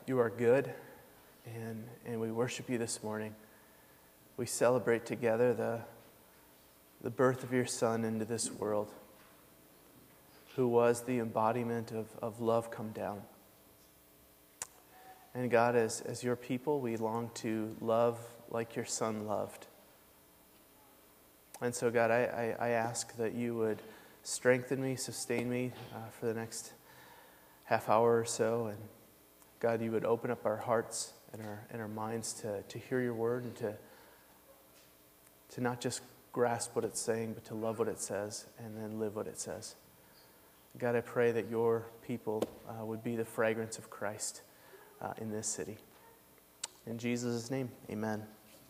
you are good, and we worship you this morning. We celebrate together the birth of your Son into this world, who was the embodiment of love come down. And God, as your people, we long to love like your Son loved. And so, God, I ask that you would strengthen me, sustain me for the next half hour or so. And God, you would open up our hearts and our minds to hear your word and to not just grasp what it's saying, but to love what it says and then live what it says. God, I pray that your people would be the fragrance of Christ in this city. In Jesus' name, amen.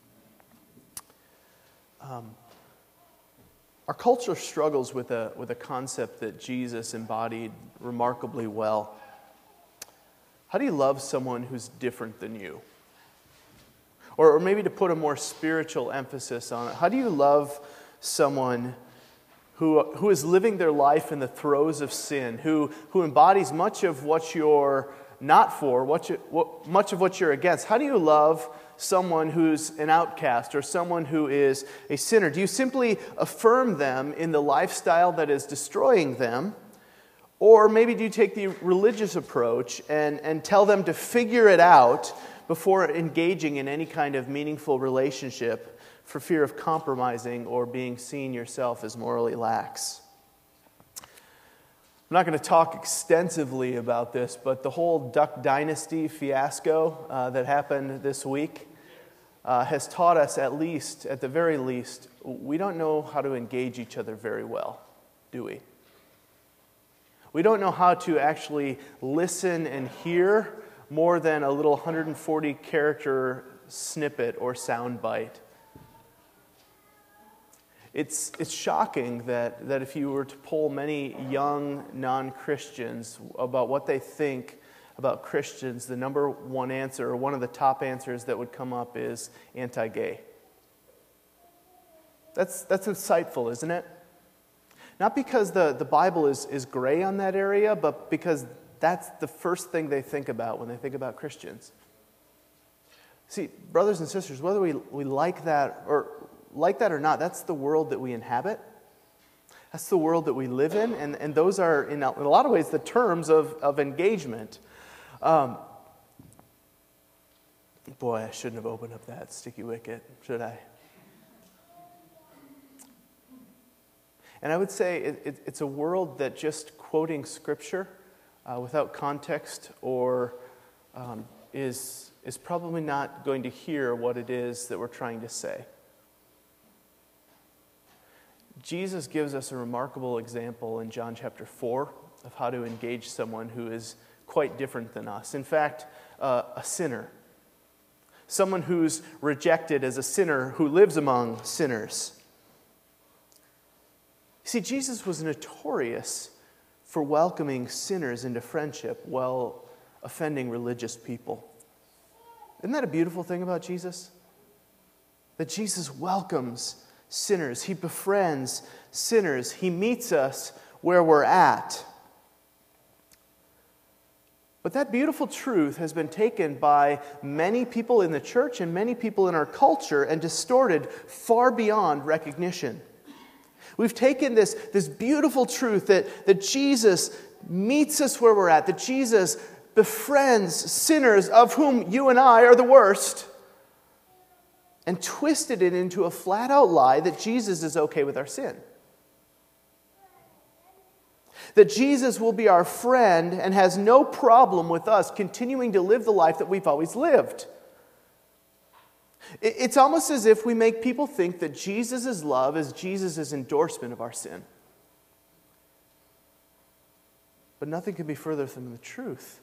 Our culture struggles with a concept that Jesus embodied remarkably well. How do you love someone who's different than you? Or maybe to put a more spiritual emphasis on it, how do you love someone who is living their life in the throes of sin, who embodies much of what you're not for, much of what you're against? How do you love someone who's an outcast or someone who is a sinner? Do you simply affirm them in the lifestyle that is destroying them? Or maybe do you take the religious approach and tell them to figure it out before engaging in any kind of meaningful relationship for fear of compromising or being seen yourself as morally lax? I'm not going to talk extensively about this, but the whole Duck Dynasty fiasco that happened this week has taught us, at the very least, we don't know how to engage each other very well, do we? We don't know how to actually listen and hear more than a little 140-character snippet or soundbite. It's shocking that if you were to poll many young non-Christians about what they think about Christians, the number one answer, or one of the top answers that would come up, is anti-gay. That's insightful, isn't it? Not because the Bible is gray on that area, but because that's the first thing they think about when they think about Christians. See, brothers and sisters, whether we like that or not, that's the world that we inhabit. That's the world that we live in, and those are, in a lot of ways, the terms of engagement. Boy, I shouldn't have opened up that sticky wicket, should I? And I would say it's a world that just quoting Scripture without context or is probably not going to hear what it is that we're trying to say. Jesus gives us a remarkable example in John chapter 4 of how to engage someone who is quite different than us. In fact, a sinner. Someone who's rejected as a sinner who lives among sinners. See, Jesus was notorious for welcoming sinners into friendship while offending religious people. Isn't that a beautiful thing about Jesus? That Jesus welcomes sinners. He befriends sinners. He meets us where we're at. But that beautiful truth has been taken by many people in the church and many people in our culture and distorted far beyond recognition. We've taken this beautiful truth that Jesus meets us where we're at, that Jesus befriends sinners, of whom you and I are the worst, and twisted it into a flat-out lie that Jesus is okay with our sin. That Jesus will be our friend and has no problem with us continuing to live the life that we've always lived. It's almost as if we make people think that Jesus' love is Jesus' endorsement of our sin. But nothing could be further from the truth.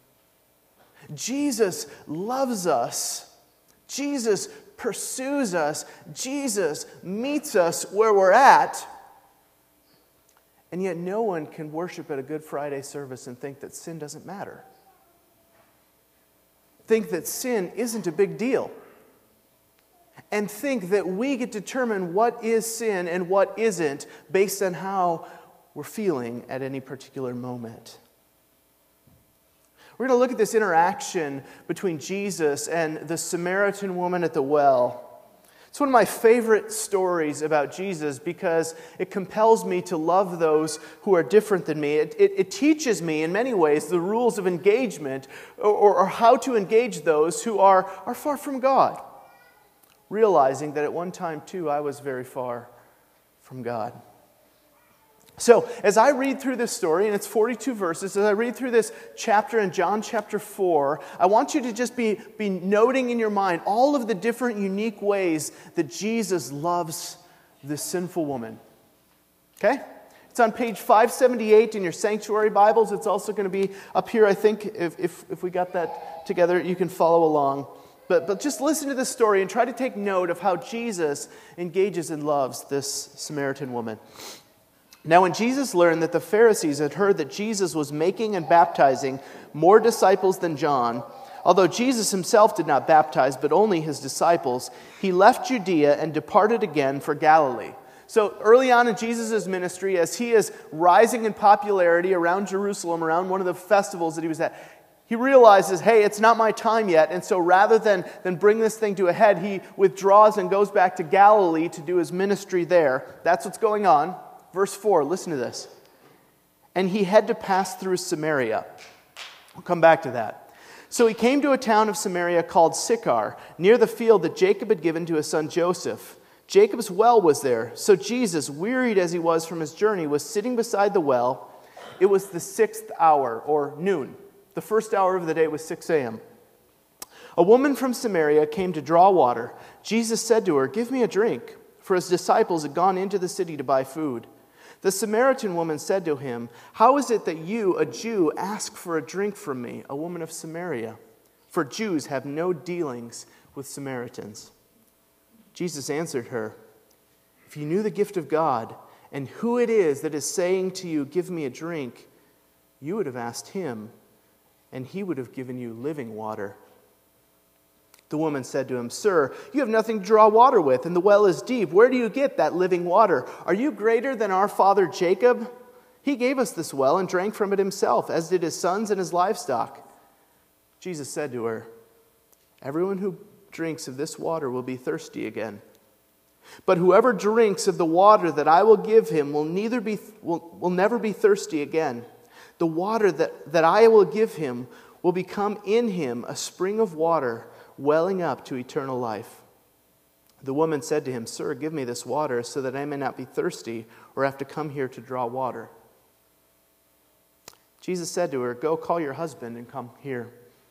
Jesus loves us. Jesus pursues us. Jesus meets us where we're at. And yet no one can worship at a Good Friday service and think that sin doesn't matter. Think that sin isn't a big deal. And think that we get to determine what is sin and what isn't based on how we're feeling at any particular moment. We're going to look at this interaction between Jesus and the Samaritan woman at the well. It's one of my favorite stories about Jesus because it compels me to love those who are different than me. It teaches me in many ways the rules of engagement or how to engage those who are far from God. Realizing that at one time too I was very far from God. So, as I read through this story, and it's 42 verses, as I read through this chapter in John chapter 4, I want you to just be noting in your mind all of the different unique ways that Jesus loves this sinful woman. Okay? It's on page 578 in your sanctuary Bibles. It's also going to be up here, I think, if we got that together, you can follow along. But just listen to this story and try to take note of how Jesus engages and loves this Samaritan woman. Now, when Jesus learned that the Pharisees had heard that Jesus was making and baptizing more disciples than John, although Jesus himself did not baptize, but only his disciples, he left Judea and departed again for Galilee. So early on in Jesus' ministry, as he is rising in popularity around Jerusalem, around one of the festivals that he was at, he realizes, hey, it's not my time yet. And so rather than bring this thing to a head, he withdraws and goes back to Galilee to do his ministry there. That's what's going on. Verse 4, listen to this. And he had to pass through Samaria. We'll come back to that. So he came to a town of Samaria called Sychar, near the field that Jacob had given to his son Joseph. Jacob's well was there. So Jesus, wearied as he was from his journey, was sitting beside the well. It was the 6th hour, or noon. The first hour of the day was 6 a.m. A woman from Samaria came to draw water. Jesus said to her, "Give me a drink," for his disciples had gone into the city to buy food. The Samaritan woman said to him, "How is it that you, a Jew, ask for a drink from me, a woman of Samaria? For Jews have no dealings with Samaritans." Jesus answered her, "If you knew the gift of God and who it is that is saying to you, 'Give me a drink,' you would have asked him, and he would have given you living water." The woman said to him, "Sir, you have nothing to draw water with, and the well is deep. Where do you get that living water? Are you greater than our father Jacob? He gave us this well and drank from it himself, as did his sons and his livestock." Jesus said to her, "Everyone who drinks of this water will be thirsty again. But whoever drinks of the water that I will give him will never be thirsty again. The water that I will give him will become in him a spring of water welling up to eternal life." The woman said to him, "Sir, give me this water so that I may not be thirsty or have to come here to draw water." Jesus said to her, "Go call your husband and come here."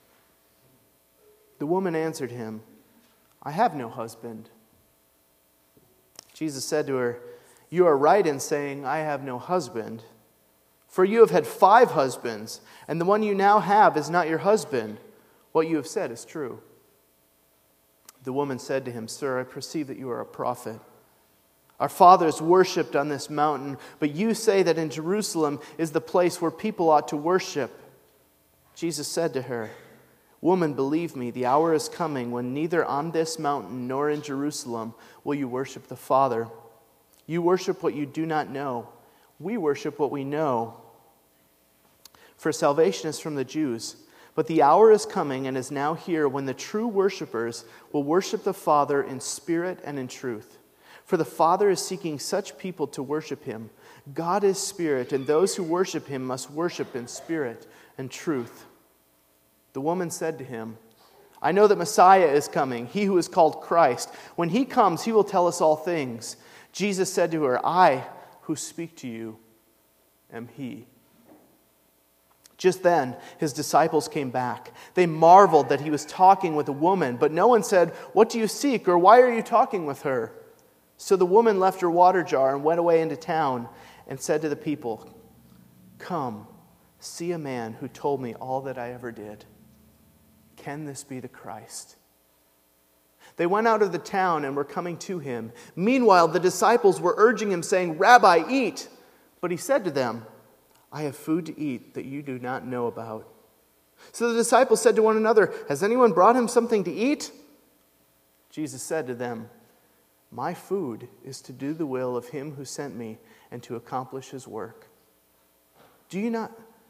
The woman answered him, "I have no husband." Jesus said to her, "You are right in saying, 'I have no husband,' for you have had 5 husbands, and the one you now have is not your husband. What you have said is true." The woman said to him, "Sir, I perceive that you are a prophet. Our fathers worshipped on this mountain, but you say that in Jerusalem is the place where people ought to worship." Jesus said to her, "Woman, believe me, the hour is coming when neither on this mountain nor in Jerusalem will you worship the Father. You worship what you do not know. We worship what we know. For salvation is from the Jews. But the hour is coming and is now here when the true worshipers will worship the Father in spirit and in truth. For the Father is seeking such people to worship him. God is spirit, and those who worship him must worship in spirit and truth." The woman said to him, "I know that Messiah is coming, he who is called Christ. When he comes, he will tell us all things." Jesus said to her, "I who speak to you am he." Just then, his disciples came back. They marveled that he was talking with a woman, but no one said, "What do you seek?" or "Why are you talking with her?" So the woman left her water jar and went away into town and said to the people, "Come, see a man who told me all that I ever did. Can this be the Christ?" They went out of the town and were coming to him. Meanwhile, the disciples were urging him, saying, "Rabbi, eat." But he said to them, "I have food to eat that you do not know about." So the disciples said to one another, "Has anyone brought him something to eat?" Jesus said to them, "My food is to do the will of him who sent me and to accomplish his work. Do you not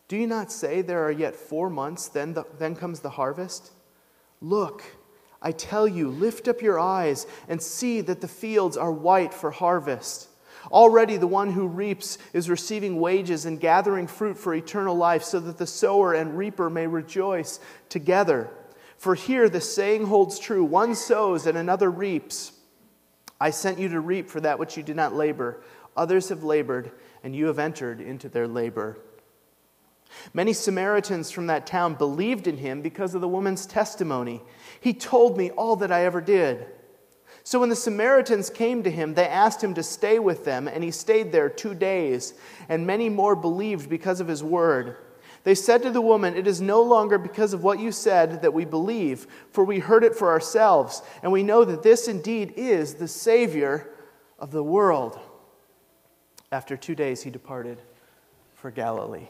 Do you not say there are yet 4 months, then comes the harvest? Look, I tell you, lift up your eyes and see that the fields are white for harvest. Already the one who reaps is receiving wages and gathering fruit for eternal life, so that the sower and reaper may rejoice together. For here the saying holds true, one sows and another reaps. I sent you to reap for that which you did not labor. Others have labored, and you have entered into their labor. Many Samaritans from that town believed in him because of the woman's testimony. He told me all that I ever did. So when the Samaritans came to him, they asked him to stay with them, and he stayed there 2 days, and many more believed because of his word. They said to the woman, "It is no longer because of what you said that we believe, for we heard it for ourselves, and we know that this indeed is the Savior of the world." After 2 days he departed for Galilee.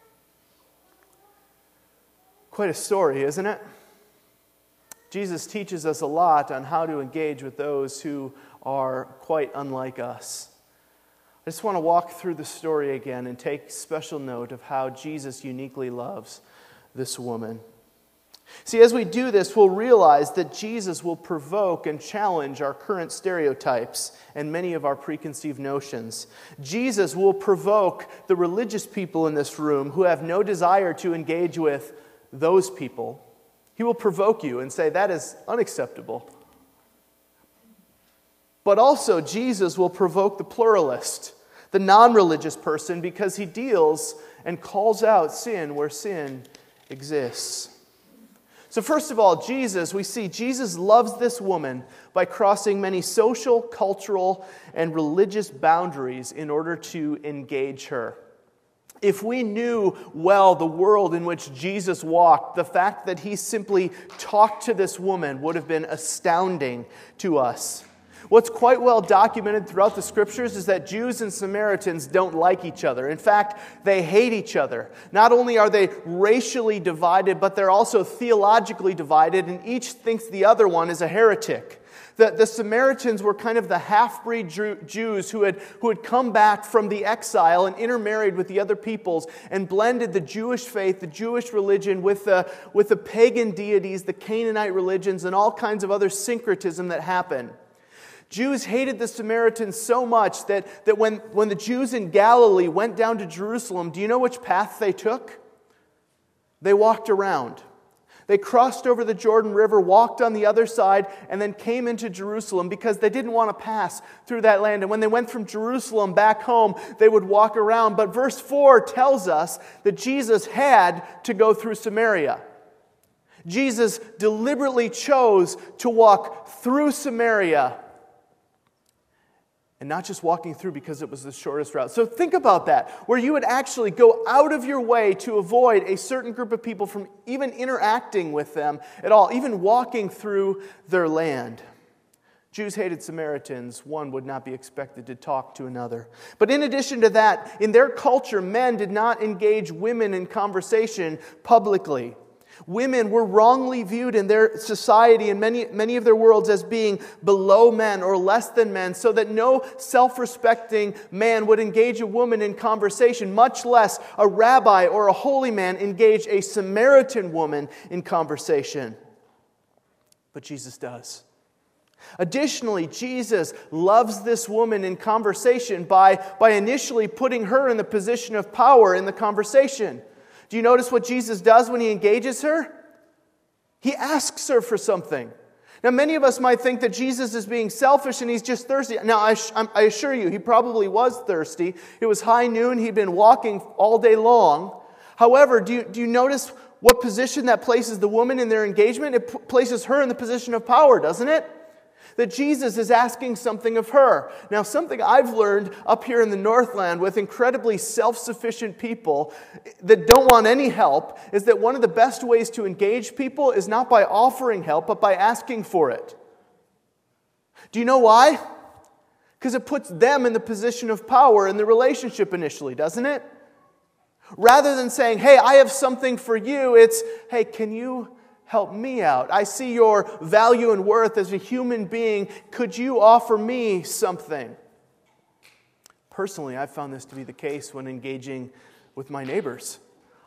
Quite a story, isn't it? Jesus teaches us a lot on how to engage with those who are quite unlike us. I just want to walk through the story again and take special note of how Jesus uniquely loves this woman. See, as we do this, we'll realize that Jesus will provoke and challenge our current stereotypes and many of our preconceived notions. Jesus will provoke the religious people in this room who have no desire to engage with those people. He will provoke you and say, that is unacceptable. But also, Jesus will provoke the pluralist, the non-religious person, because he deals and calls out sin where sin exists. So first of all, we see Jesus loves this woman by crossing many social, cultural, and religious boundaries in order to engage her. If we knew well the world in which Jesus walked, the fact that he simply talked to this woman would have been astounding to us. What's quite well documented throughout the Scriptures is that Jews and Samaritans don't like each other. In fact, they hate each other. Not only are they racially divided, but they're also theologically divided, and each thinks the other one is a heretic. The Samaritans were kind of the half-breed Jews who had come back from the exile and intermarried with the other peoples and blended the Jewish faith, the Jewish religion with the pagan deities, the Canaanite religions, and all kinds of other syncretism that happened. Jews hated the Samaritans so much that when the Jews in Galilee went down to Jerusalem, do you know which path they took? They walked around. They crossed over the Jordan River, walked on the other side, and then came into Jerusalem because they didn't want to pass through that land. And when they went from Jerusalem back home, they would walk around. But verse 4 tells us that Jesus had to go through Samaria. Jesus deliberately chose to walk through Samaria, and not just walking through because it was the shortest route. So think about that, where you would actually go out of your way to avoid a certain group of people from even interacting with them at all, even walking through their land. Jews hated Samaritans. One would not be expected to talk to another. But in addition to that, in their culture, men did not engage women in conversation publicly. Women were wrongly viewed in their society and many of their worlds as being below men or less than men, so that no self-respecting man would engage a woman in conversation, much less a rabbi or a holy man engage a Samaritan woman in conversation. But Jesus does. Additionally, Jesus loves this woman in conversation by initially putting her in the position of power in the conversation. Do you notice what Jesus does when he engages her? He asks her for something. Now, many of us might think that Jesus is being selfish and he's just thirsty. Now, I assure you, he probably was thirsty. It was high noon. He'd been walking all day long. However, do you notice what position that places the woman in their engagement? It places her in the position of power, doesn't it? That Jesus is asking something of her. Now, something I've learned up here in the Northland with incredibly self-sufficient people that don't want any help is that one of the best ways to engage people is not by offering help, but by asking for it. Do you know why? Because it puts them in the position of power in the relationship initially, doesn't it? Rather than saying, hey, I have something for you, it's, hey, can you help me out? I see your value and worth as a human being. Could you offer me something? Personally, I've found this to be the case when engaging with my neighbors.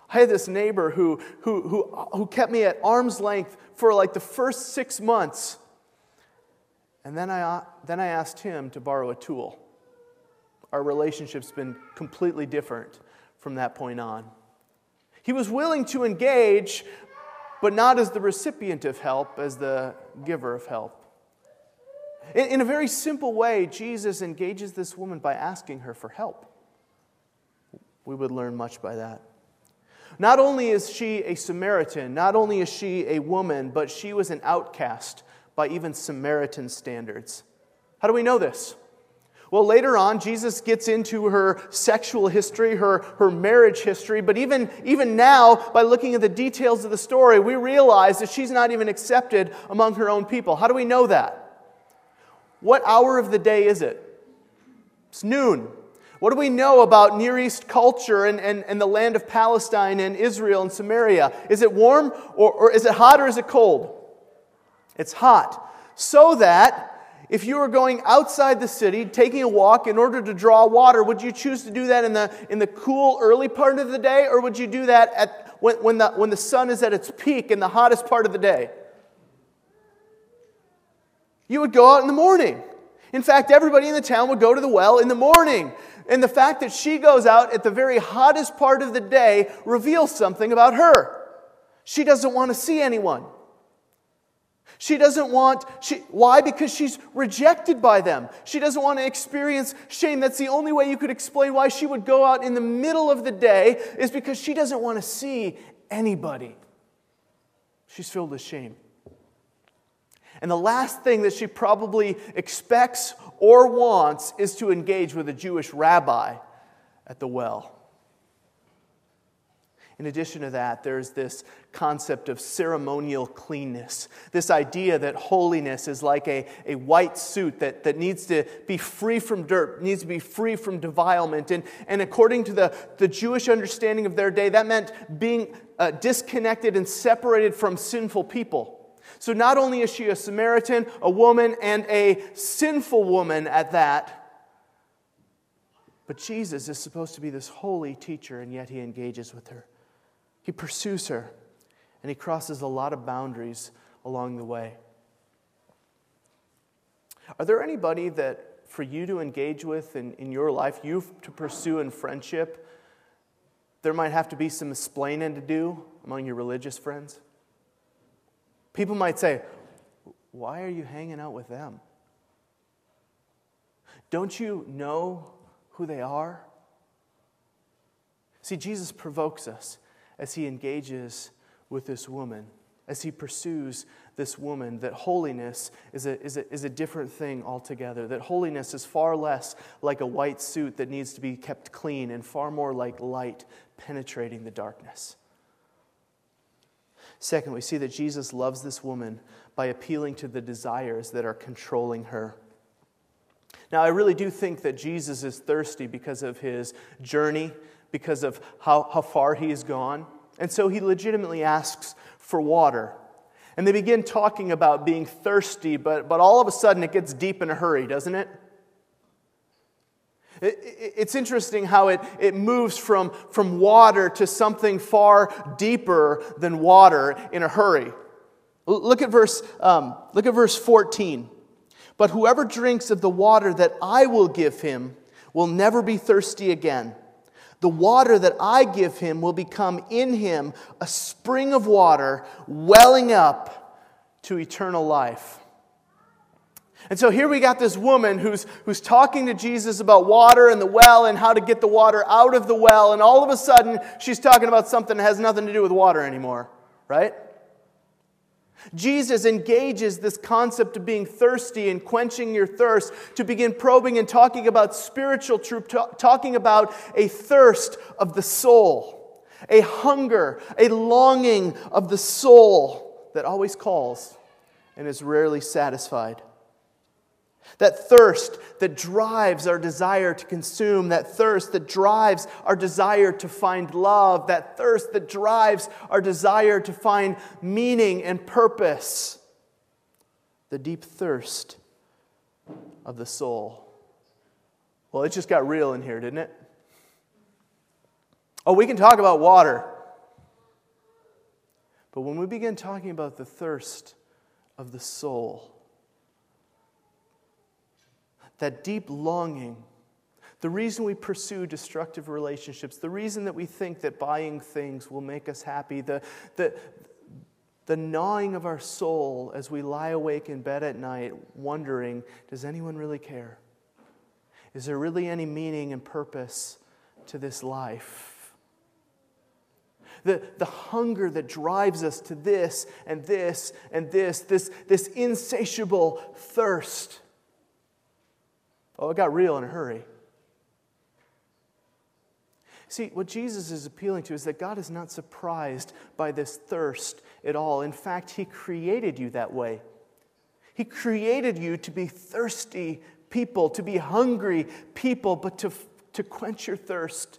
I had this neighbor who kept me at arm's length for like the first 6 months. And then I asked him to borrow a tool. Our relationship's been completely different from that point on. He was willing to engage, but not as the recipient of help, as the giver of help. In a very simple way, Jesus engages this woman by asking her for help. We would learn much by that. Not only is she a Samaritan, not only is she a woman, but she was an outcast by even Samaritan standards. How do we know this? Well, later on, Jesus gets into her sexual history, her marriage history, but even now, by looking at the details of the story, we realize that she's not even accepted among her own people. How do we know that? What hour of the day is it? It's noon. What do we know about Near East culture and the land of Palestine and Israel and Samaria? Is it warm or is it hot or is it cold? It's hot. So that if you were going outside the city, taking a walk in order to draw water, would you choose to do that in the cool early part of the day, or would you do that when the sun is at its peak in the hottest part of the day? You would go out in the morning. In fact, everybody in the town would go to the well in the morning. And the fact that she goes out at the very hottest part of the day reveals something about her. She doesn't want to see anyone. Why? Because she's rejected by them. She doesn't want to experience shame. That's the only way you could explain why she would go out in the middle of the day, is because she doesn't want to see anybody. She's filled with shame. And the last thing that she probably expects or wants is to engage with a Jewish rabbi at the well. In addition to that, there's this concept of ceremonial cleanness. This idea that holiness is like a white suit that needs to be free from dirt, needs to be free from defilement. And according to the Jewish understanding of their day, that meant being disconnected and separated from sinful people. So not only is she a Samaritan, a woman, and a sinful woman at that, but Jesus is supposed to be this holy teacher, and yet he engages with her. He pursues her, and he crosses a lot of boundaries along the way. Are there anybody that for you to engage with in your life, you to pursue in friendship, there might have to be some explaining to do among your religious friends? People might say, why are you hanging out with them? Don't you know who they are? See, Jesus provokes us as he engages with this woman, as he pursues this woman, that holiness is a different thing altogether. That holiness is far less like a white suit that needs to be kept clean and far more like light penetrating the darkness. Second, we see that Jesus loves this woman by appealing to the desires that are controlling her. Now, I really do think that Jesus is thirsty because of his journey, because of how far he has gone. And so he legitimately asks for water. And they begin talking about being thirsty, but all of a sudden it gets deep in a hurry, doesn't it? It's interesting how it moves from water to something far deeper than water in a hurry. Look at verse 14. But whoever drinks of the water that I will give him will never be thirsty again. The water that I give him will become in him a spring of water welling up to eternal life. And so here we got this woman who's talking to Jesus about water and the well and how to get the water out of the well. And all of a sudden, she's talking about something that has nothing to do with water anymore, right? Jesus engages this concept of being thirsty and quenching your thirst to begin probing and talking about spiritual truth, talking about a thirst of the soul, a hunger, a longing of the soul that always calls and is rarely satisfied. That thirst that drives our desire to consume, that thirst that drives our desire to find love, that thirst that drives our desire to find meaning and purpose. The deep thirst of the soul. Well, it just got real in here, didn't it? Oh, we can talk about water. But when we begin talking about the thirst of the soul, that deep longing, the reason we pursue destructive relationships, the reason that we think that buying things will make us happy, the gnawing of our soul as we lie awake in bed at night wondering, does anyone really care? Is there really any meaning and purpose to this life? The hunger that drives us to this and this and this insatiable thirst. Oh, it got real in a hurry. See, what Jesus is appealing to is that God is not surprised by this thirst at all. In fact, He created you that way. He created you to be thirsty people, to be hungry people, but to quench your thirst.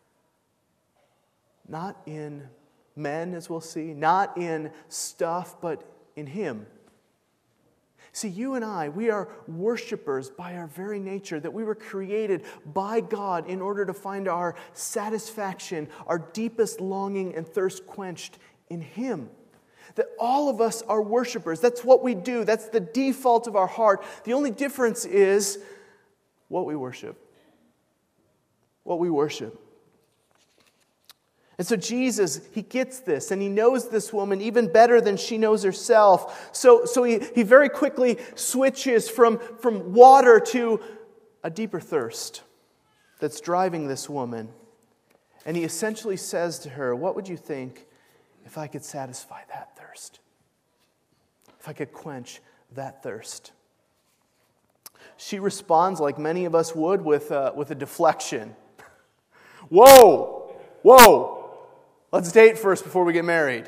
Not in men, as we'll see, not in stuff, but in Him. See, you and I, we are worshipers by our very nature, that we were created by God in order to find our satisfaction, our deepest longing and thirst quenched in Him. That all of us are worshipers. That's what we do. That's the default of our heart. The only difference is what we worship. What we worship. And so Jesus, He gets this, and He knows this woman even better than she knows herself. So he very quickly switches from water to a deeper thirst that's driving this woman. And He essentially says to her, what would you think if I could satisfy that thirst? If I could quench that thirst? She responds like many of us would with a deflection. Whoa! Whoa! Let's date first before we get married.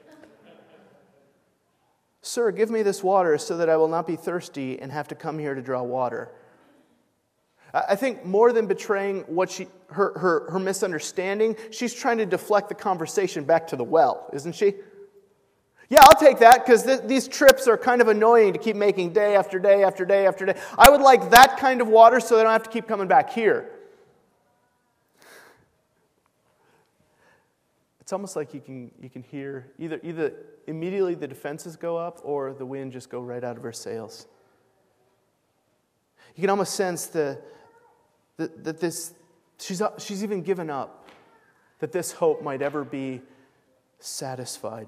Sir, give me this water so that I will not be thirsty and have to come here to draw water. I think more than betraying what her misunderstanding, she's trying to deflect the conversation back to the well, isn't she? Yeah, I'll take that because these trips are kind of annoying to keep making day after day after day after day. I would like that kind of water so that I don't have to keep coming back here. It's almost like you can hear either immediately the defenses go up or the wind just go right out of her sails. You can almost sense that this she's even given up, that this hope might ever be satisfied.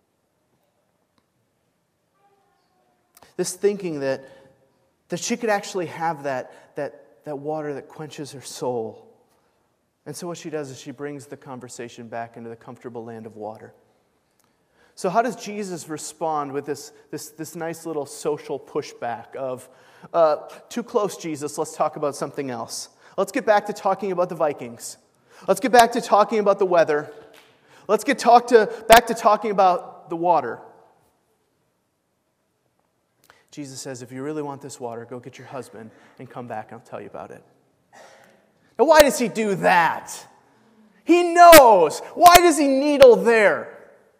This thinking that she could actually have that water that quenches her soul. And so what she does is she brings the conversation back into the comfortable land of water. So how does Jesus respond with this nice little social pushback of, too close, Jesus, let's talk about something else. Let's get back to talking about the Vikings. Let's get back to talking about the weather. Let's get back to talking about the water. Jesus says, if you really want this water, go get your husband and come back and I'll tell you about it. Now, why does He do that? He knows. Why does He needle there?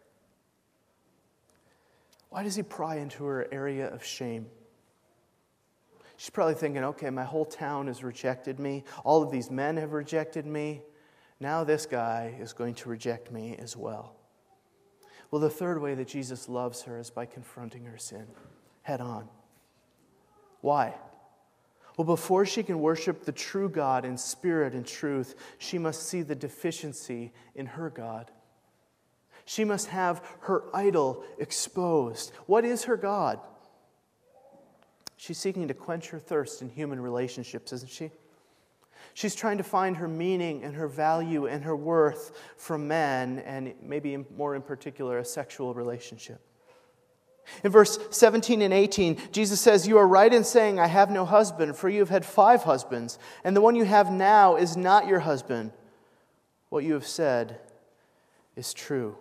Why does He pry into her area of shame? She's probably thinking, okay, my whole town has rejected me. All of these men have rejected me. Now this guy is going to reject me as well. Well, the third way that Jesus loves her is by confronting her sin head on. Why? Well, before she can worship the true God in spirit and truth, she must see the deficiency in her God. She must have her idol exposed. What is her God? She's seeking to quench her thirst in human relationships, isn't she? She's trying to find her meaning and her value and her worth from men, and maybe more in particular, a sexual relationship. In verse 17 and 18, Jesus says, you are right in saying, I have no husband, for you have had 5 husbands, and the one you have now is not your husband. What you have said is true.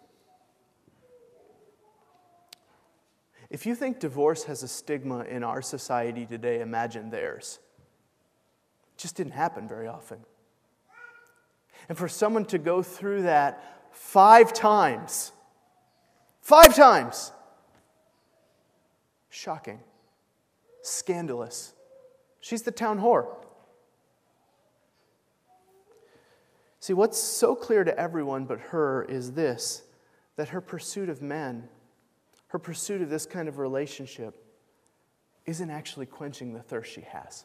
If you think divorce has a stigma in our society today, imagine theirs. It just didn't happen very often. And for someone to go through that 5 times, shocking, scandalous. She's the town whore. See, what's so clear to everyone but her is this, that her pursuit of men, her pursuit of this kind of relationship, isn't actually quenching the thirst she has.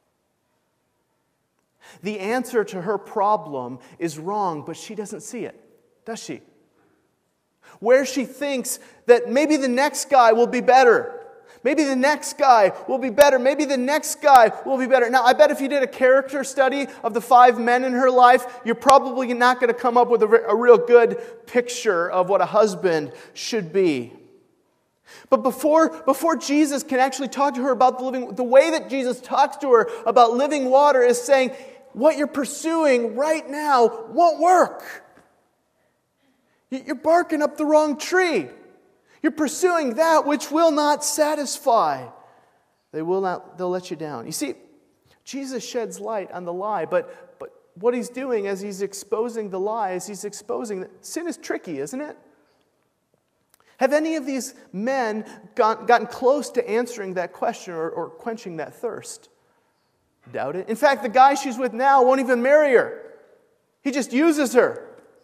The answer to her problem is wrong, but she doesn't see it, does she? Where she thinks that maybe the next guy will be better. Maybe the next guy will be better. Maybe the next guy will be better. Now, I bet if you did a character study of the 5 men in her life, you're probably not going to come up with a real good picture of what a husband should be. But before Jesus can actually talk to her about the way that Jesus talks to her about living water is saying, what you're pursuing right now won't work. You're barking up the wrong tree. You're pursuing that which will not satisfy. They'll let you down. You see, Jesus sheds light on the lie, but what he's doing as he's exposing the lie is he's exposing that sin is tricky, isn't it? Have any of these men gotten close to answering that question or quenching that thirst? Doubt it. In fact, the guy she's with now won't even marry her. He just uses her.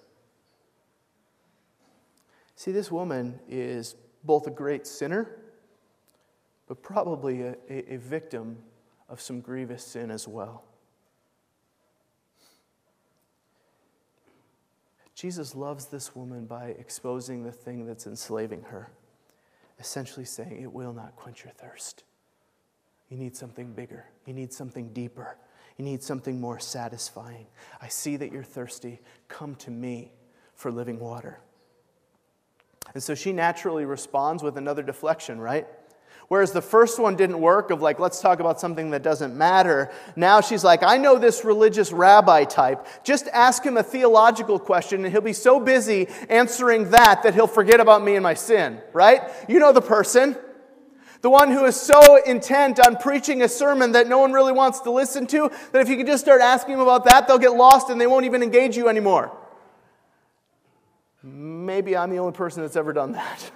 See, this woman is both a great sinner, but probably a victim of some grievous sin as well. Jesus loves this woman by exposing the thing that's enslaving her, essentially saying it will not quench your thirst. You need something bigger. You need something deeper. You need something more satisfying. I see that you're thirsty. Come to me for living water. And so she naturally responds with another deflection, right? Whereas the first one didn't work of like, let's talk about something that doesn't matter. Now she's like, I know this religious rabbi type. Just ask him a theological question and he'll be so busy answering that he'll forget about me and my sin, right? You know the person. The one who is so intent on preaching a sermon that no one really wants to listen to, that if you could just start asking them about that, they'll get lost and they won't even engage you anymore. Maybe I'm the only person that's ever done that.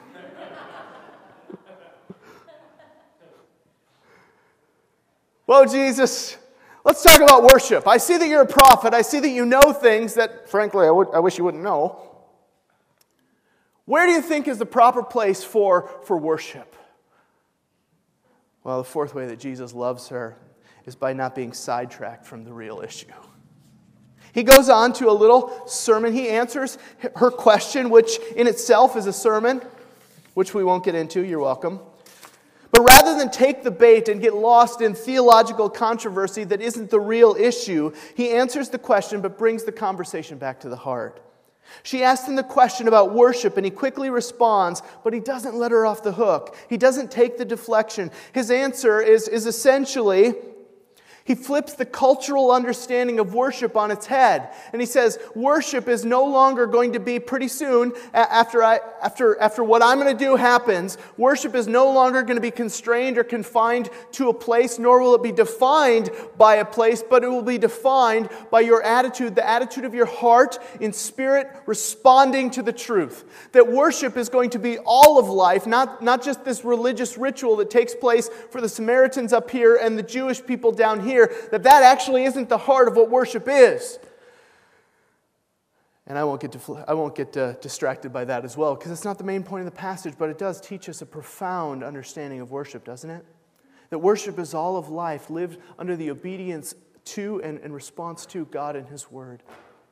Well, Jesus, let's talk about worship. I see that you're a prophet. I see that you know things that, frankly, I wish you wouldn't know. Where do you think is the proper place for worship? Well, the fourth way that Jesus loves her is by not being sidetracked from the real issue. He goes on to a little sermon. He answers her question, which in itself is a sermon, which we won't get into. You're welcome. But rather than take the bait and get lost in theological controversy that isn't the real issue, he answers the question but brings the conversation back to the heart. She asked him the question about worship, and he quickly responds, but he doesn't let her off the hook. He doesn't take the deflection. His answer is essentially, he flips the cultural understanding of worship on its head. And he says, worship is no longer going to be pretty soon, after what I'm going to do happens, worship is no longer going to be constrained or confined to a place, nor will it be defined by a place, but it will be defined by your attitude, the attitude of your heart in spirit responding to the truth. That worship is going to be all of life, not just this religious ritual that takes place for the Samaritans up here and the Jewish people down here. That actually isn't the heart of what worship is. And I won't get distracted by that as well, because it's not the main point of the passage, but it does teach us a profound understanding of worship, doesn't it? That worship is all of life, lived under the obedience to and response to God and His Word.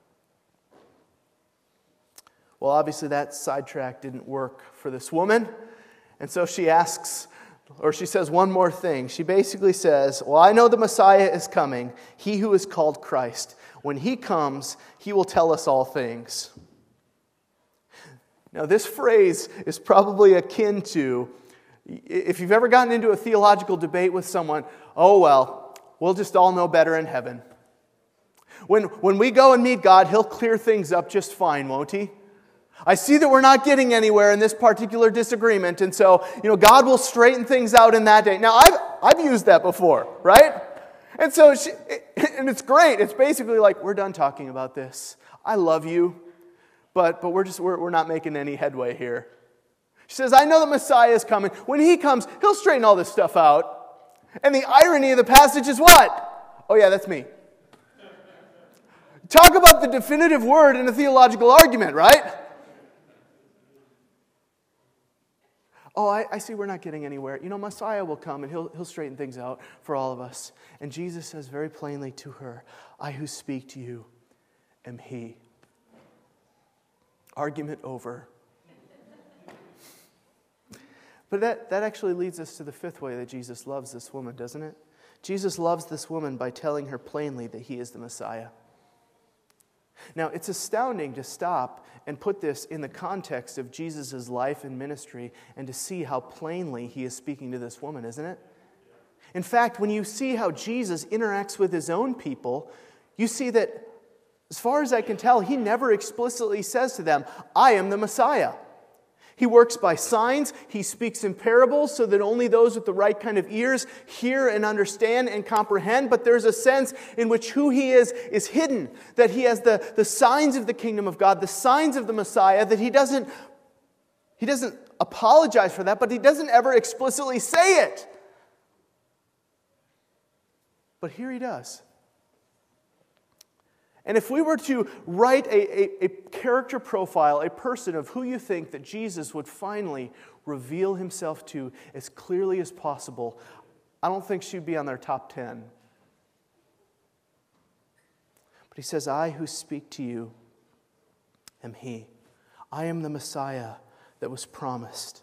Well, obviously that sidetrack didn't work for this woman, and so she says one more thing. She basically says, well, I know the Messiah is coming, he who is called Christ. When he comes, he will tell us all things. Now, this phrase is probably akin to, if you've ever gotten into a theological debate with someone, oh, well, we'll just all know better in heaven. When we go and meet God, he'll clear things up just fine, won't he? I see that we're not getting anywhere in this particular disagreement, and so, God will straighten things out in that day. Now, I've used that before, right? And so, and it's great. It's basically like, we're done talking about this. I love you, but we're not making any headway here. She says, I know the Messiah is coming. When he comes, he'll straighten all this stuff out. And the irony of the passage is what? Oh yeah, that's me. Talk about the definitive word in a theological argument, right? oh, I see we're not getting anywhere. Messiah will come and he'll straighten things out for all of us. And Jesus says very plainly to her, I who speak to you am he. Argument over. But that actually leads us to the fifth way that Jesus loves this woman, doesn't it? Jesus loves this woman by telling her plainly that he is the Messiah. Now, it's astounding to stop and put this in the context of Jesus' life and ministry and to see how plainly he is speaking to this woman, isn't it? In fact, when you see how Jesus interacts with his own people, you see that, as far as I can tell, he never explicitly says to them, I am the Messiah. He works by signs. He speaks in parables so that only those with the right kind of ears hear and understand and comprehend. But there's a sense in which who he is hidden. That he has the signs of the kingdom of God, the signs of the Messiah, that he doesn't apologize for that, but he doesn't ever explicitly say it. But here he does. And if we were to write a character profile, a person of who you think that Jesus would finally reveal himself to as clearly as possible, I don't think she'd be on their top 10. But he says, I who speak to you am he. I am the Messiah that was promised.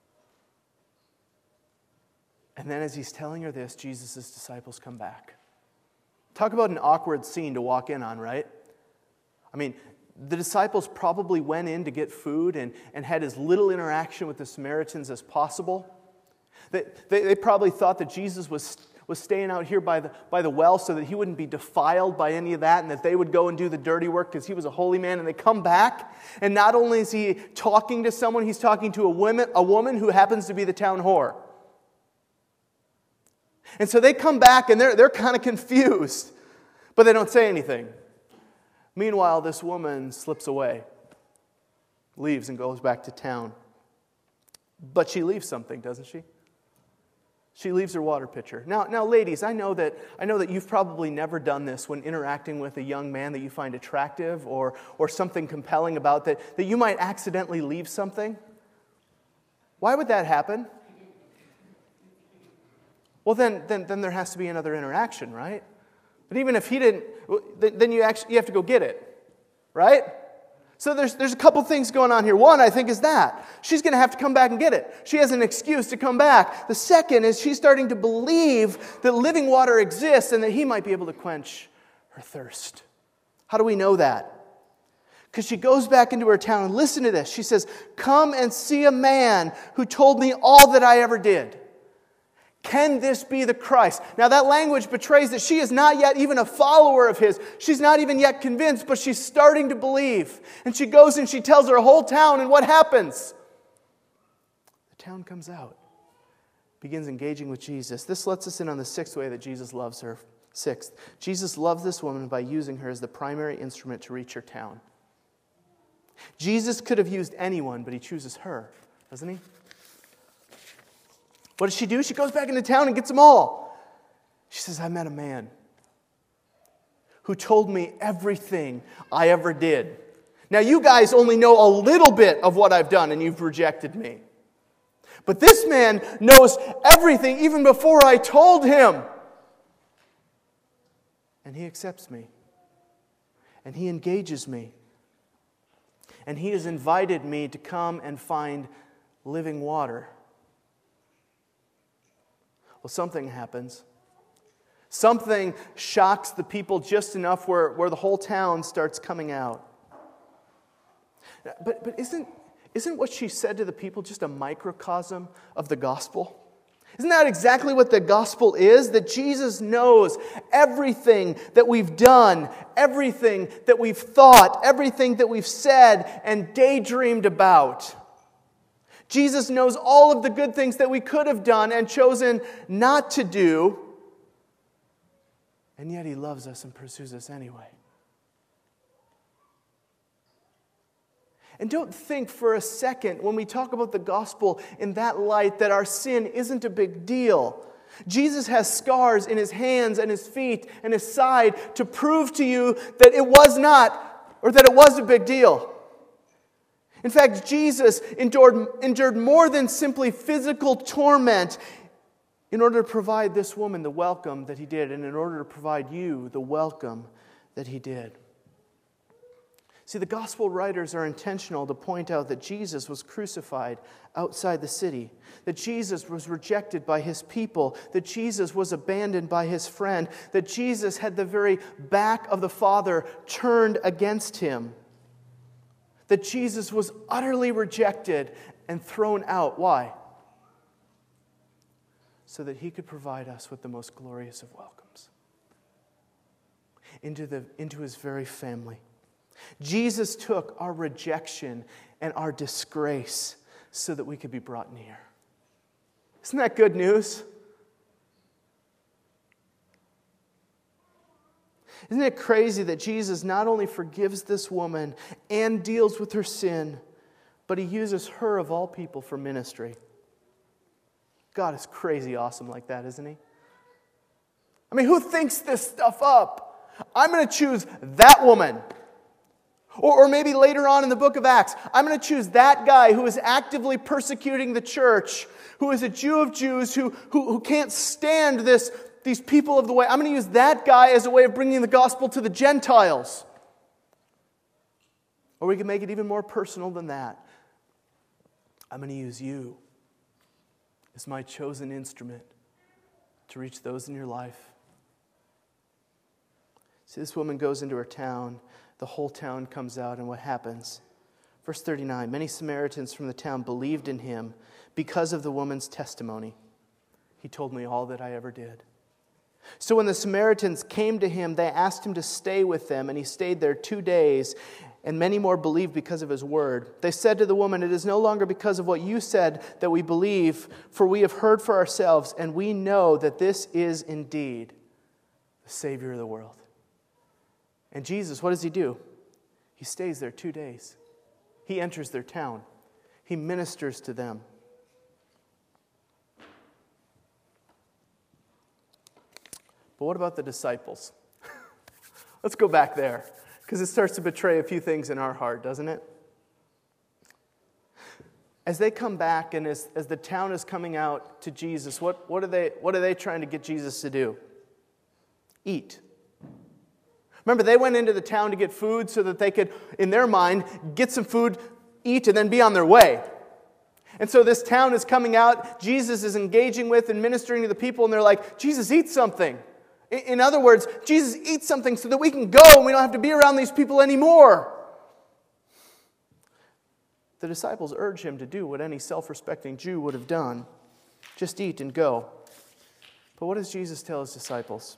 And then as he's telling her this, Jesus' disciples come back. Talk about an awkward scene to walk in on, right? I mean, the disciples probably went in to get food and had as little interaction with the Samaritans as possible. They probably thought that Jesus was staying out here by the well so that he wouldn't be defiled by any of that and that they would go and do the dirty work because he was a holy man. And they come back, and not only is he talking to someone, he's talking to a woman who happens to be the town whore. And so they come back and they're kind of confused, but they don't say anything. Meanwhile, this woman slips away, leaves and goes back to town. But she leaves something, doesn't she? She leaves her water pitcher. Now, ladies, I know that you've probably never done this when interacting with a young man that you find attractive or something compelling about that you might accidentally leave something. Why would that happen? Well, then there has to be another interaction, right? But even if he didn't, then you have to go get it, right? So there's a couple things going on here. One, I think, is that she's going to have to come back and get it. She has an excuse to come back. The second is she's starting to believe that living water exists and that he might be able to quench her thirst. How do we know that? Because she goes back into her town and listen to this. She says, "Come and see a man who told me all that I ever did. Can this be the Christ?" Now that language betrays that she is not yet even a follower of his. She's not even yet convinced, but she's starting to believe. And she goes and she tells her whole town, and what happens? The town comes out, begins engaging with Jesus. This lets us in on the sixth way that Jesus loves her. Sixth, Jesus loves this woman by using her as the primary instrument to reach her town. Jesus could have used anyone, but he chooses her, doesn't he? What does she do? She goes back into town and gets them all. She says, I met a man who told me everything I ever did. Now, you guys only know a little bit of what I've done, and you've rejected me. But this man knows everything even before I told him. And he accepts me. And he engages me. And he has invited me to come and find living water. Well, something happens. Something shocks the people just enough where the whole town starts coming out. But isn't what she said to the people just a microcosm of the gospel? Isn't that exactly what the gospel is? That Jesus knows everything that we've done, everything that we've thought, everything that we've said and daydreamed about. Jesus knows all of the good things that we could have done and chosen not to do, and yet he loves us and pursues us anyway. And don't think for a second when we talk about the gospel in that light that our sin isn't a big deal. Jesus has scars in his hands and his feet and his side to prove to you that it was not, or that it was a big deal. In fact, Jesus endured more than simply physical torment in order to provide this woman the welcome that he did, and in order to provide you the welcome that he did. See, the gospel writers are intentional to point out that Jesus was crucified outside the city, that Jesus was rejected by his people, that Jesus was abandoned by his friend, that Jesus had the very back of the Father turned against him, that Jesus was utterly rejected and thrown out. Why? So that he could provide us with the most glorious of welcomes into his very family. Jesus took our rejection and our disgrace so that we could be brought near. Isn't that good news? Isn't it crazy that Jesus not only forgives this woman and deals with her sin, but he uses her of all people for ministry? God is crazy awesome like that, isn't he? I mean, who thinks this stuff up? I'm going to choose that woman. Or maybe later on in the book of Acts, I'm going to choose that guy who is actively persecuting the church, who is a Jew of Jews, who can't stand these people of the way. I'm going to use that guy as a way of bringing the gospel to the Gentiles. Or we can make it even more personal than that. I'm going to use you as my chosen instrument to reach those in your life. See, this woman goes into her town. The whole town comes out, and what happens? Verse 39, many Samaritans from the town believed in him because of the woman's testimony. He told me all that I ever did. So when the Samaritans came to him, they asked him to stay with them, and he stayed there 2 days, and many more believed because of his word. They said to the woman, it is no longer because of what you said that we believe, for we have heard for ourselves, and we know that this is indeed the Savior of the world. And Jesus, what does he do? He stays there 2 days. He enters their town. He ministers to them. But what about the disciples? Let's go back there, because it starts to betray a few things in our heart, doesn't it? As they come back and as the town is coming out to Jesus, what are they trying to get Jesus to do? Eat. Remember, they went into the town to get food so that they could, in their mind, get some food, eat, and then be on their way. And so this town is coming out. Jesus is engaging with and ministering to the people, and they're like, Jesus, eat something. In other words, Jesus, eat something so that we can go and we don't have to be around these people anymore. The disciples urge him to do what any self-respecting Jew would have done. Just eat and go. But what does Jesus tell his disciples?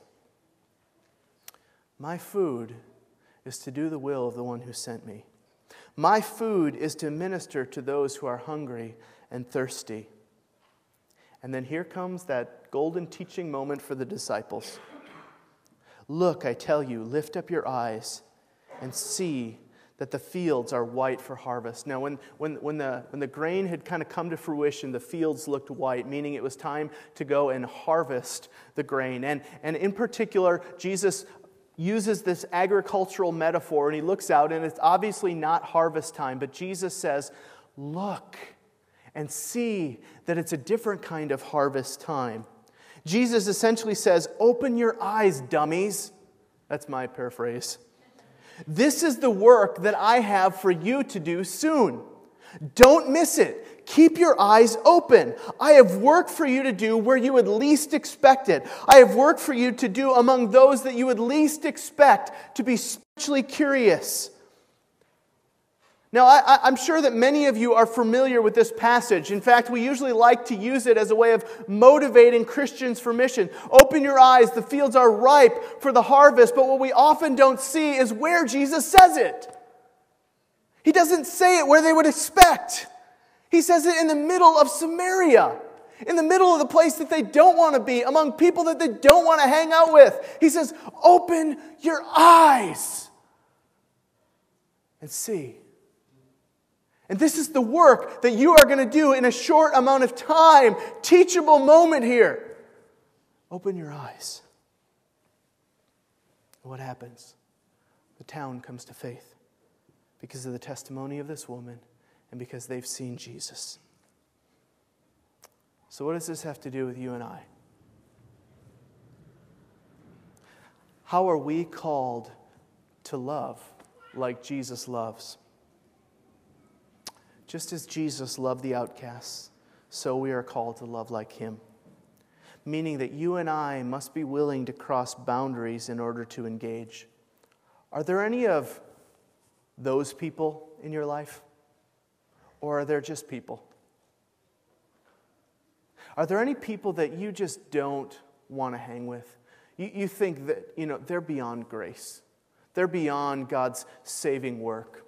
My food is to do the will of the one who sent me. My food is to minister to those who are hungry and thirsty. And then here comes that golden teaching moment for the disciples. Look, I tell you, lift up your eyes and see that the fields are white for harvest. Now, when the grain had kind of come to fruition, the fields looked white, meaning it was time to go and harvest the grain. And in particular, Jesus uses this agricultural metaphor, and he looks out, and it's obviously not harvest time, but Jesus says, look and see that it's a different kind of harvest time. Jesus essentially says, open your eyes, dummies. That's my paraphrase. This is the work that I have for you to do soon. Don't miss it. Keep your eyes open. I have work for you to do where you would least expect it. I have work for you to do among those that you would least expect to be spiritually curious. Now, I'm sure that many of you are familiar with this passage. In fact, we usually like to use it as a way of motivating Christians for mission. Open your eyes, the fields are ripe for the harvest. But what we often don't see is where Jesus says it. He doesn't say it where they would expect. He says it in the middle of Samaria, in the middle of the place that they don't want to be, among people that they don't want to hang out with. He says, open your eyes and see. And this is the work that you are going to do in a short amount of time. Teachable moment here. Open your eyes. And what happens? The town comes to faith because of the testimony of this woman and because they've seen Jesus. So what does this have to do with you and I? How are we called to love like Jesus loves? Just as Jesus loved the outcasts, so we are called to love like him. Meaning that you and I must be willing to cross boundaries in order to engage. Are there any of those people in your life? Or are there just people? Are there any people that you just don't want to hang with? You think that, they're beyond grace. They're beyond God's saving work.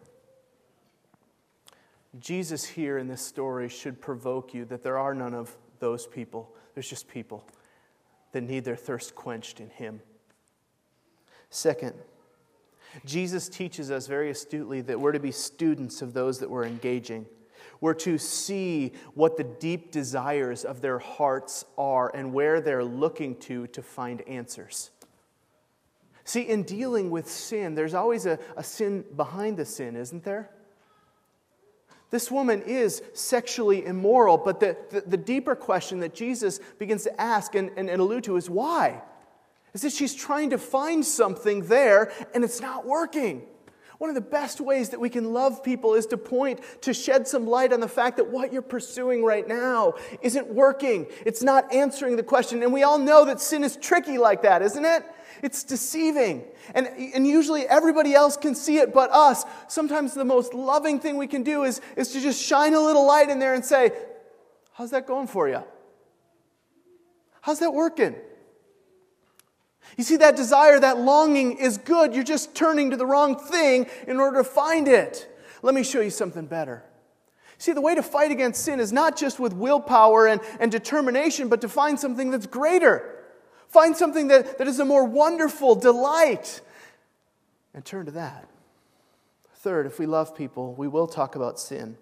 Jesus here in this story should provoke you that there are none of those people. There's just people that need their thirst quenched in him. Second, Jesus teaches us very astutely that we're to be students of those that we're engaging. We're to see what the deep desires of their hearts are and where they're looking to find answers. See, in dealing with sin, there's always a sin behind the sin, isn't there? This woman is sexually immoral, but the deeper question that Jesus begins to ask and allude to is why? Is that she's trying to find something there and it's not working. One of the best ways that we can love people is to shed some light on the fact that what you're pursuing right now isn't working. It's not answering the question. And we all know that sin is tricky like that, isn't it? It's deceiving. And usually everybody else can see it but us. Sometimes the most loving thing we can do is to just shine a little light in there and say, how's that going for you? How's that working? You see, that desire, that longing is good. You're just turning to the wrong thing in order to find it. Let me show you something better. See, the way to fight against sin is not just with willpower and determination, but to find something that's greater. Find something that is a more wonderful delight and turn to that. Third, if we love people, we will talk about sin.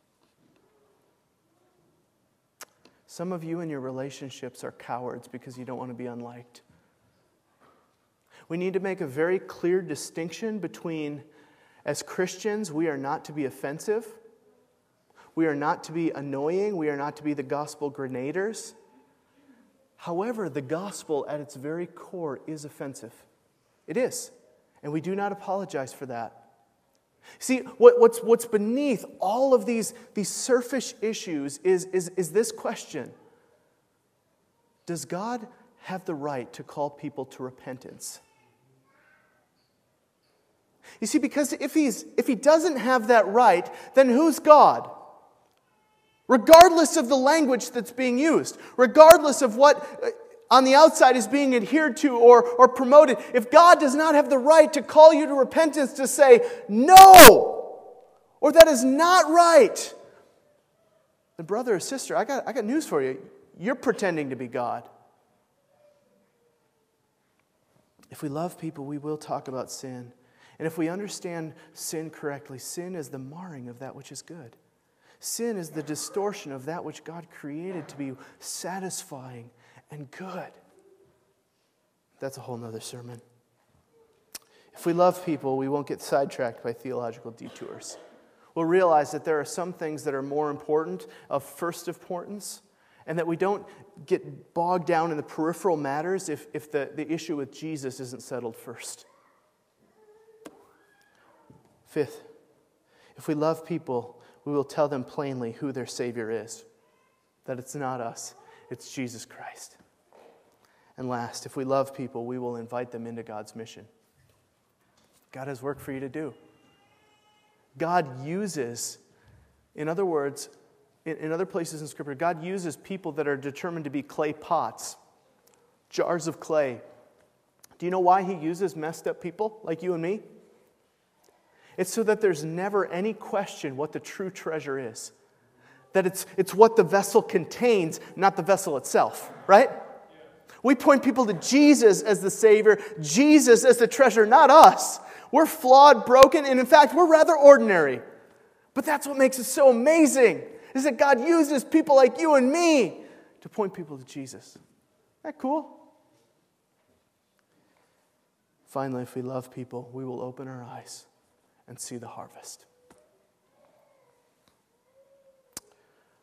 Some of you in your relationships are cowards because you don't want to be unliked. We need to make a very clear distinction between, as Christians, we are not to be offensive. We are not to be annoying. We are not to be the gospel grenaders. However, the gospel at its very core is offensive. It is. And we do not apologize for that. See, what's beneath all of these surface issues is this question. Does God have the right to call people to repentance? You see, because if he doesn't have that right, then who's God? Regardless of the language that's being used, regardless of what on the outside is being adhered to or promoted, if God does not have the right to call you to repentance, to say, no, or that is not right, then brother or sister, I got news for you. You're pretending to be God. If we love people, we will talk about sin. And if we understand sin correctly, sin is the marring of that which is good. Sin is the distortion of that which God created to be satisfying and good. That's a whole other sermon. If we love people, we won't get sidetracked by theological detours. We'll realize that there are some things that are more important, of first importance, and that we don't get bogged down in the peripheral matters if the issue with Jesus isn't settled first. Fifth, if we love people, we will tell them plainly who their Savior is. That it's not us, it's Jesus Christ. And last, if we love people, we will invite them into God's mission. God has work for you to do. God uses, in other words, in other places in Scripture, God uses people that are determined to be clay pots, jars of clay. Do you know why He uses messed up people like you and me? It's so that there's never any question what the true treasure is. That it's what the vessel contains, not the vessel itself, right? We point people to Jesus as the Savior, Jesus as the treasure, not us. We're flawed, broken, and in fact, we're rather ordinary. But that's what makes it so amazing, is that God uses people like you and me to point people to Jesus. Isn't that cool? Finally, if we love people, we will open our eyes and see the harvest.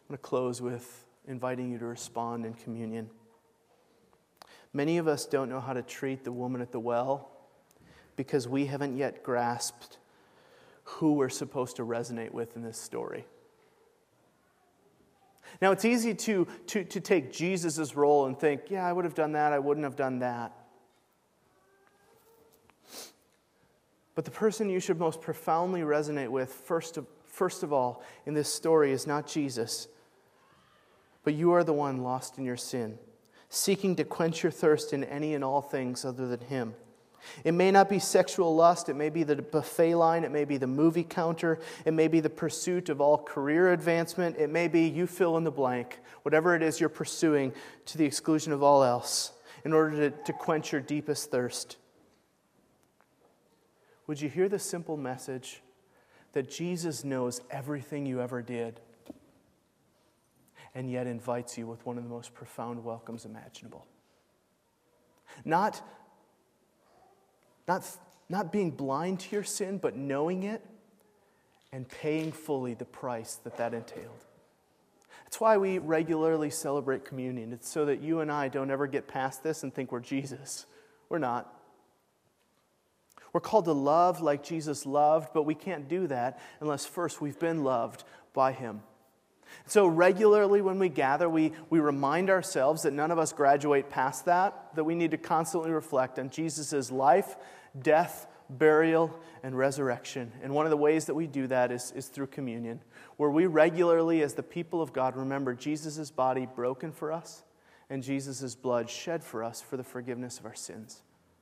I'm going to close with inviting you to respond in communion. Many of us don't know how to treat the woman at the well because we haven't yet grasped who we're supposed to resonate with in this story. Now, it's easy to take Jesus' role and think, yeah, I would have done that, I wouldn't have done that. But the person you should most profoundly resonate with, first of all, in this story is not Jesus, but you are the one lost in your sin, seeking to quench your thirst in any and all things other than Him. It may not be sexual lust, it may be the buffet line, it may be the movie counter, it may be the pursuit of all career advancement, it may be you fill in the blank, whatever it is you're pursuing to the exclusion of all else in order to quench your deepest thirst. Would you hear the simple message that Jesus knows everything you ever did and yet invites you with one of the most profound welcomes imaginable? Not being blind to your sin, but knowing it and paying fully the price that entailed. That's why we regularly celebrate communion. It's so that you and I don't ever get past this and think we're Jesus. We're not. We're called to love like Jesus loved, but we can't do that unless first we've been loved by Him. So regularly when we gather, we remind ourselves that none of us graduate past that we need to constantly reflect on Jesus' life, death, burial, and resurrection. And one of the ways that we do that is through communion, where we regularly, as the people of God, remember Jesus' body broken for us and Jesus' blood shed for us for the forgiveness of our sins.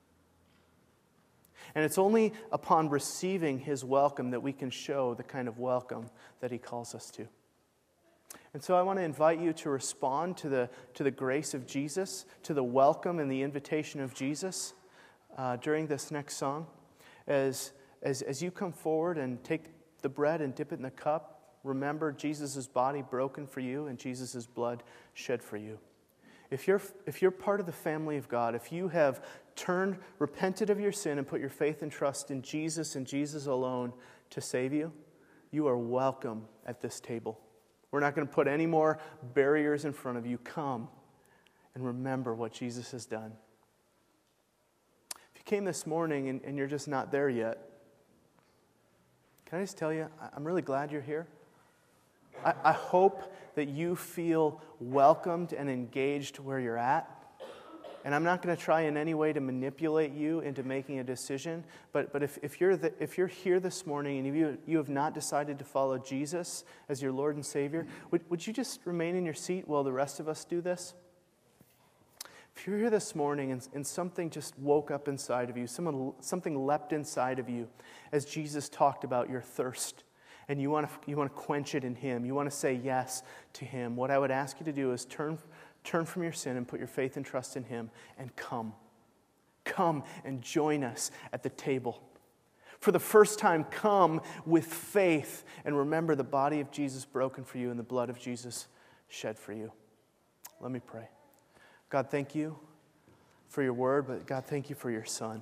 And it's only upon receiving His welcome that we can show the kind of welcome that He calls us to. And so I want to invite you to respond to the grace of Jesus, to the welcome and the invitation of Jesus during this next song. As you come forward and take the bread and dip it in the cup, remember Jesus' body broken for you and Jesus' blood shed for you. If you're part of the family of God, if you have repented of your sin and put your faith and trust in Jesus and Jesus alone to save you, you are welcome at this table. We're not going to put any more barriers in front of you. Come and remember what Jesus has done. If you came this morning and you're just not there yet, can I just tell you, I'm really glad you're here. I hope that you feel welcomed and engaged where you're at. And I'm not going to try in any way to manipulate you into making a decision. But if you're here this morning and you have not decided to follow Jesus as your Lord and Savior, would you just remain in your seat while the rest of us do this? If you're here this morning and something just woke up inside of you, something leapt inside of you as Jesus talked about your thirst, and you want to quench it in Him, you want to say yes to Him, what I would ask you to do is turn from your sin and put your faith and trust in Him and come. Come and join us at the table. For the first time, come with faith and remember the body of Jesus broken for you and the blood of Jesus shed for you. Let me pray. God, thank you for your word, but God, thank you for your Son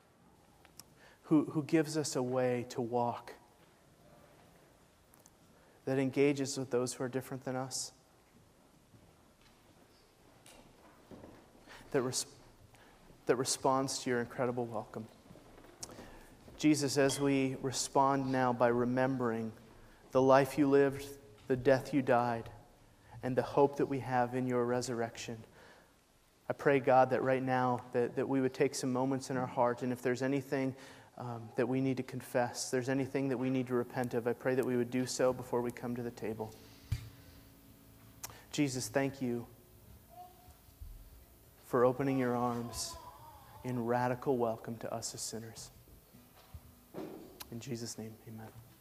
who gives us a way to walk that engages with those who are different than us, that responds to your incredible welcome. Jesus, as we respond now by remembering the life you lived, the death you died, and the hope that we have in your resurrection, I pray, God, that right now that we would take some moments in our heart, and if there's anything that we need to confess, there's anything that we need to repent of, I pray that we would do so before we come to the table. Jesus, thank you for opening your arms in radical welcome to us as sinners. In Jesus' name, amen.